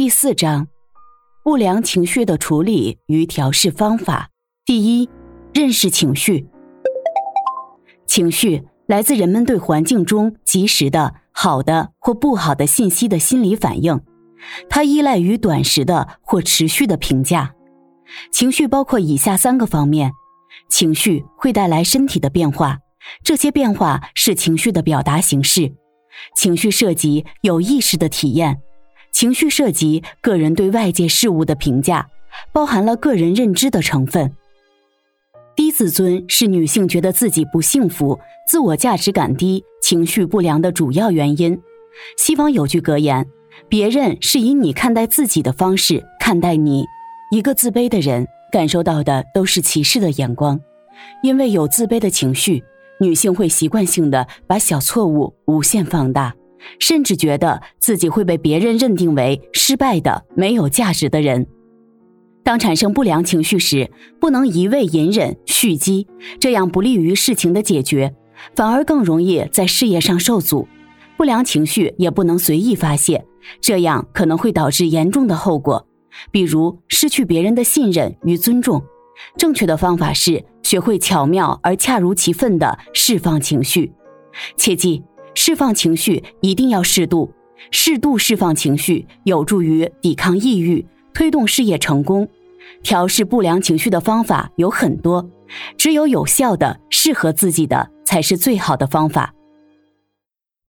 第4章，不良情绪的处理与调试方法。第一，认识情绪。情绪来自人们对环境中及时的好的或不好的信息的心理反应，它依赖于短时的或持续的评价。情绪包括以下3个方面。情绪会带来身体的变化，这些变化是情绪的表达形式。情绪涉及有意识的体验，情绪涉及个人对外界事物的评价，包含了个人认知的成分。低自尊是女性觉得自己不幸福、自我价值感低、情绪不良的主要原因。西方有句格言，别人是以你看待自己的方式看待你。一个自卑的人感受到的都是歧视的眼光，因为有自卑的情绪，女性会习惯性的把小错误无限放大，甚至觉得自己会被别人认定为失败的、没有价值的人。当产生不良情绪时，不能一味隐忍、蓄积，这样不利于事情的解决，反而更容易在事业上受阻。不良情绪也不能随意发泄，这样可能会导致严重的后果，比如失去别人的信任与尊重。正确的方法是学会巧妙而恰如其分地释放情绪。切记，释放情绪一定要适度，适度释放情绪有助于抵抗抑郁，推动事业成功。调试不良情绪的方法有很多，只有有效的、适合自己的才是最好的方法。